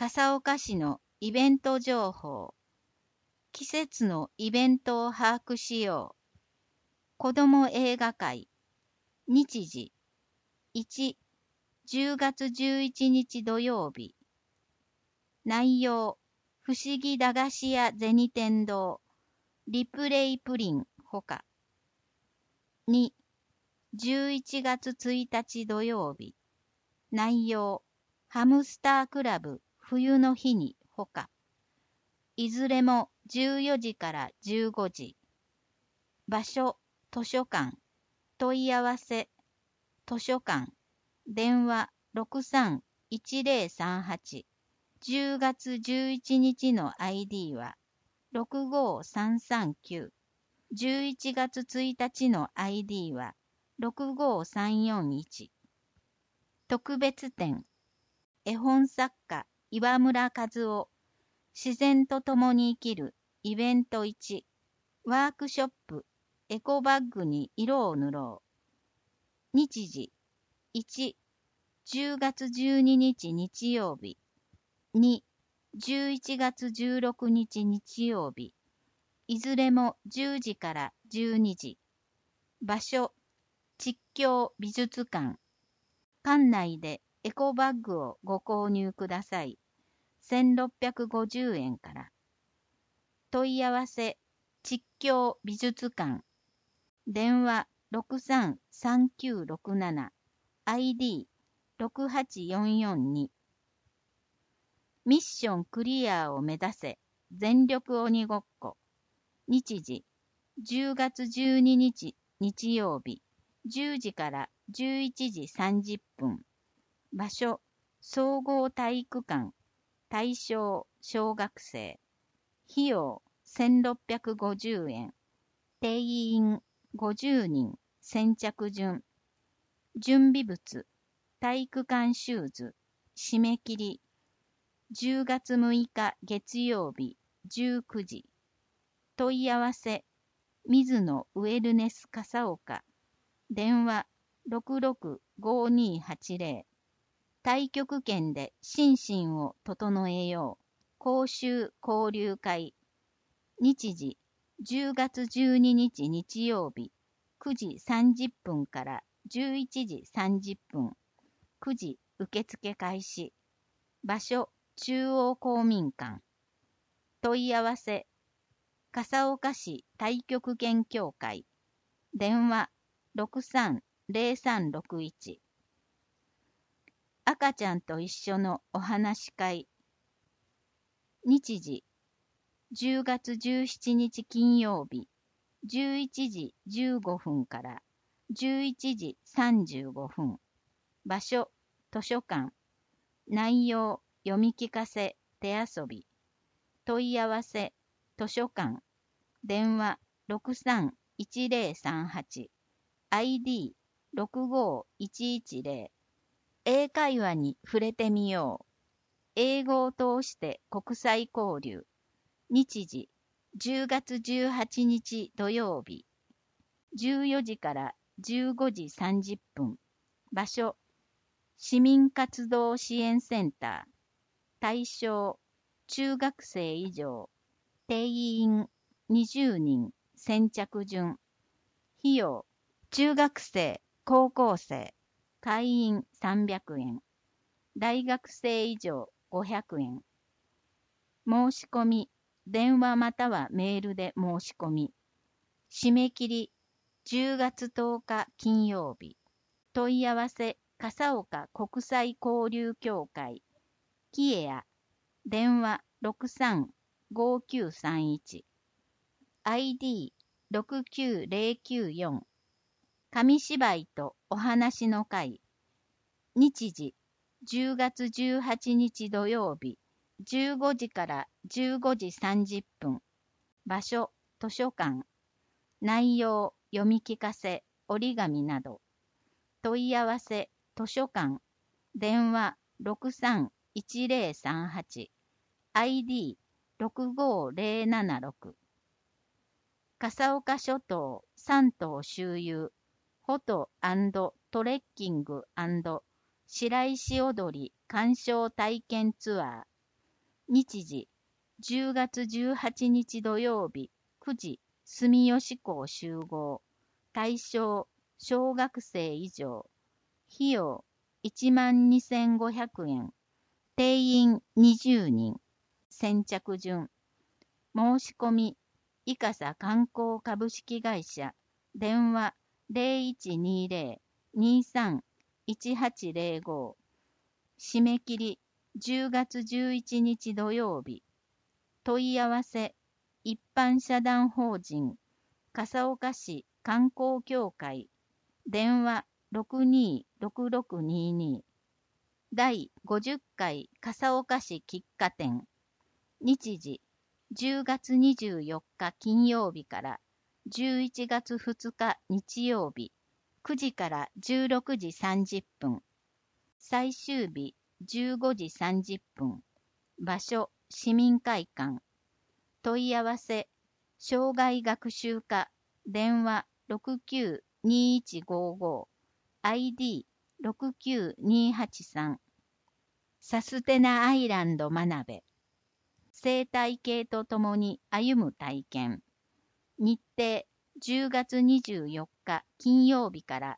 笠岡市のイベント情報。季節のイベントを把握しよう。子ども映画会。日時。1、10月11日土曜日。内容。不思議駄菓子屋銭天堂。リプレイプリンほか。2、11月1日土曜日。内容。ハムスタークラブ冬の日にほか。いずれも14時から15時。場所、図書館。問い合わせ、図書館。電話63-1038。10月11日の ID は65339。11月1日の ID は65341。特別展。絵本作家岩村和夫。自然と共に生きるイベント1。ワークショップ。エコバッグに色を塗ろう。日時。1、10月12日日曜日。2、11月16日日曜日。いずれも10時から12時。場所、築京美術館。館内でエコバッグをご購入ください。1650円から。問い合わせ、築京美術館。電話63-3967。ID 68442。ミッションクリアを目指せ。全力鬼ごっこ。日時。10月12日日曜日。10時から11時30分。場所。総合体育館。対象。小学生。費用。1650円。定員。50人。先着順。準備物。体育館シューズ。締め切り。10月6日月曜日19時。問い合わせ。水野ウェルネス笠岡。電話665280。太極拳で心身を整えよう。講習交流会。日時。10月12日日曜日。9時30分から11時30分。9時受付開始。場所。中央公民館。問い合わせ。笠岡市太極拳協会。電話63-0361。赤ちゃんと一緒のお話し会。日時。10月17日金曜日。11時15分から11時35分。場所。図書館。内容。読み聞かせ、手遊び。問い合わせ、図書館。電話63-1038。ID 65110。英会話に触れてみよう。英語を通して国際交流。日時。10月18日土曜日。14時から15時30分。場所。市民活動支援センター。対象。中学生以上。定員。20人。先着順。費用。中学生、高校生。会員300円。大学生以上500円。申し込み。電話またはメールで申し込み。締め切り。10月10日金曜日。問い合わせ。笠岡国際交流協会。キエア。電話63-5931。ID 69094。紙芝居とお話の会。日時。10月18日土曜日。15時から15時30分。場所。図書館。内容。読み聞かせ。折り紙など。問い合わせ。図書館。電話63-1038。ID 65076。笠岡諸島3島周遊。フォト&トレッキング&白石踊り鑑賞体験ツアー。 日時、10月18日土曜日、9時、住吉港集合。対象、小学生以上。費用、12,500円。定員20人。先着順。申し込み、いかさ観光株式会社。電話、0120-23-1805。締め切り、10月11日土曜日。問い合わせ、一般社団法人、笠岡市観光協会。電話、626622。第50回笠岡市喫茶店。日時、10月24日金曜日から11月2日日曜日、9時から16時30分。最終日、15時30分。場所、市民会館。問い合わせ、障害学習課。電話、692155。ID、69283。サステナアイランド真鍋。生態系とともに歩む体験。日程、10月24日金曜日から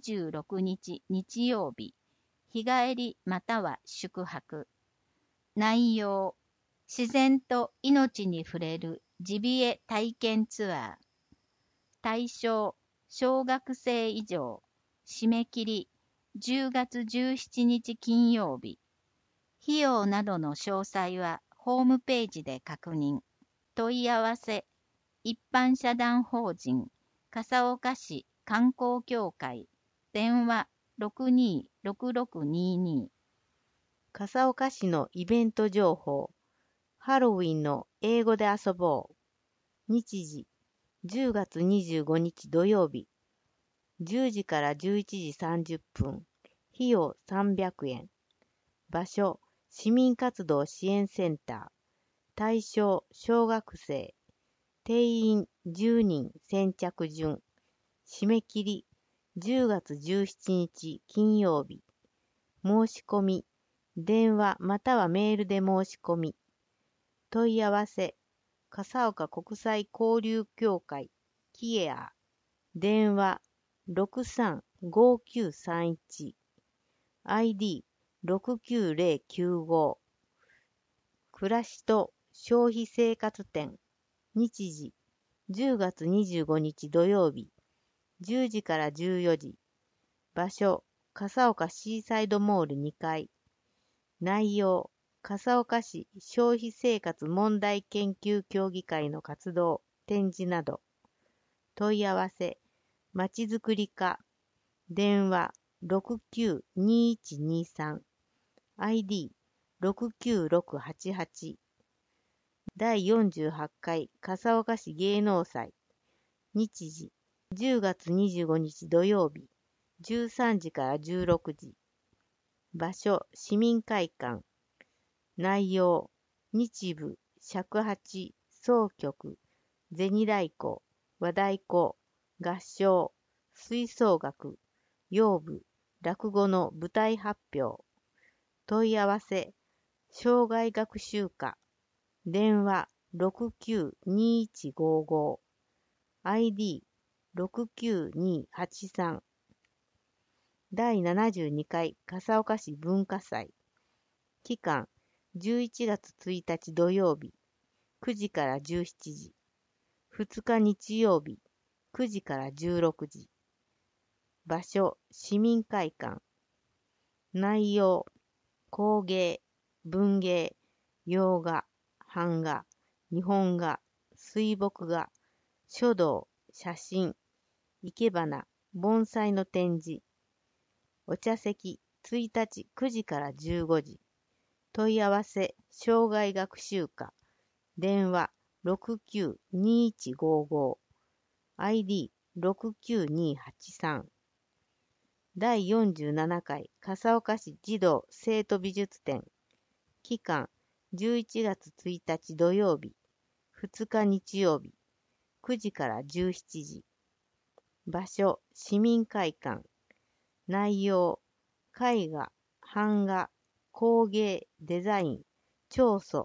26日日曜日。日帰りまたは宿泊。内容、自然と命に触れるジビエ体験ツアー。対象、小学生以上。締め切り、10月17日金曜日。費用などの詳細はホームページで確認。問い合わせ、一般社団法人、笠岡市観光協会。電話、626622。 笠岡市のイベント情報。ハロウィンの英語で遊ぼう。日時、10月25日土曜日。10時から11時30分。費用300円。場所、市民活動支援センター。対象、小学生。定員10人先着順。締め切り、10月17日金曜日。申し込み、電話またはメールで申し込み。問い合わせ、笠岡国際交流協会、キエア。電話、635931。ID、69095。暮らしと消費生活展。日時、10月25日土曜日。10時から14時。場所、笠岡シーサイドモール2階。内容、笠岡市消費生活問題研究協議会の活動、展示など。問い合わせ、まちづくり課。電話、692123。ID、69688。第48回笠岡市芸能祭。日時、10月25日土曜日。13時から16時。場所、市民会館。内容、日舞、尺八、箏曲、銭太鼓、和太鼓、合唱、吹奏楽、謡舞、落語の舞台発表。問い合わせ、障害学習課。電話、692155。ID、69283。第72回笠岡市文化祭。期間、11月1日土曜日、9時から17時。2日日曜日、9時から16時。場所、市民会館。内容、工芸、文芸、洋画、版画、日本画、水墨画、書道、写真、生け花、盆栽の展示。お茶席、1日9時から15時。問い合わせ、障害学習課。電話、692155。ID、69283。第47回笠岡市児童生徒美術展。期間、11月1日土曜日、2日日曜日、9時から17時。場所、市民会館。内容、絵画、版画、工芸、デザイン、彫塑、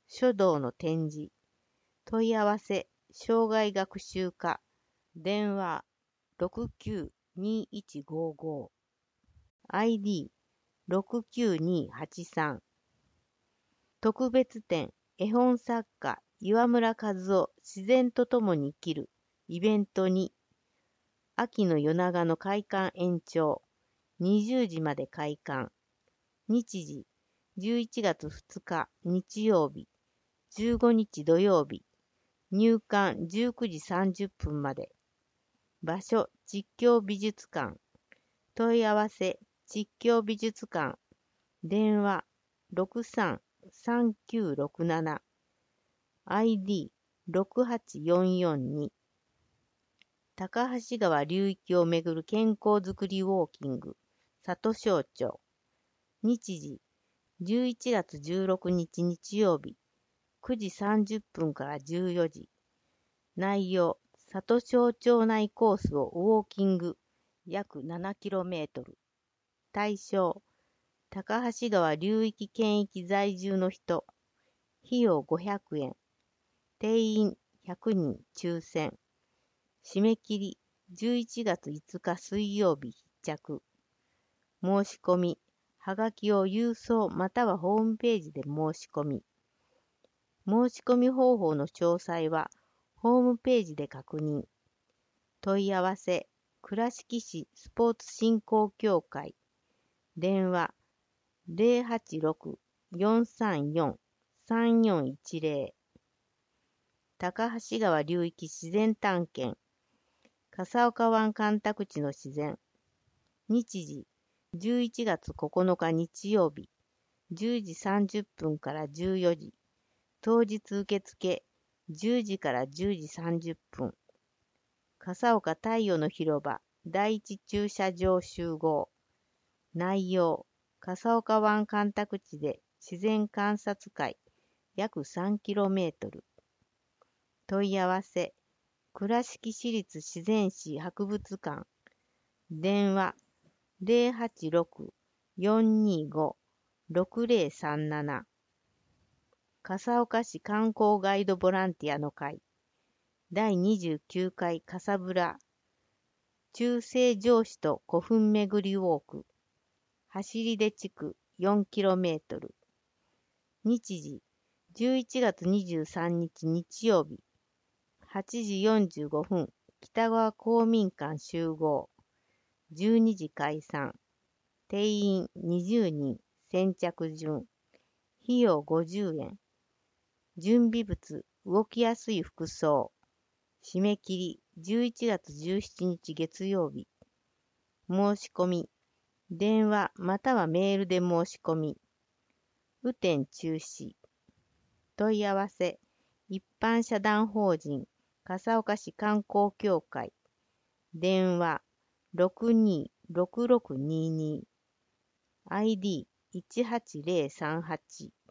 書道の展示。問い合わせ、障害学習課。電話、692155。ID、69283。特別展、絵本作家、岩村和夫、自然とともに生きる。イベント2。秋の夜長の開館延長。20時まで開館。日時、11月2日日曜日、15日土曜日。入館19時30分まで。場所、実況美術館。問い合わせ、実況美術館。電話、633967。ID、68442。高橋川流域をめぐる健康づくりウォーキング。里庄町。日時、11月16日日曜日、9時30分から14時。内容、里庄町内コースをウォーキング、約 7km。対象、高橋川流域圏域在住の人。費用500円。定員100人抽選。締め切り、11月5日水曜日必着。申し込み、はがきを郵送またはホームページで申し込み。申し込み方法の詳細はホームページで確認。問い合わせ、倉敷市スポーツ振興協会。電話、086-434-3410。高橋川流域自然探検。笠岡湾干拓地の自然。日時、11月9日日曜日、10時30分から14時。当日受付、10時から10時30分。笠岡太陽の広場、第一駐車場集合。内容、笠岡湾干拓地で自然観察会、約 3km。問い合わせ、倉敷市立自然史博物館。電話、086-425-6037。笠岡市観光ガイドボランティアの会。第29回笠村。中世城址と古墳巡りウォーク。走り出地区 4km。日時、11月23日日曜日。8時45分、北川公民館集合。12時解散。定員20人、先着順。費用50円。準備物、動きやすい服装。締め切り、11月17日月曜日。申し込み。電話またはメールで申し込み。雨天中止。問い合わせ。一般社団法人、笠岡市観光協会。電話、626622。ID、18038。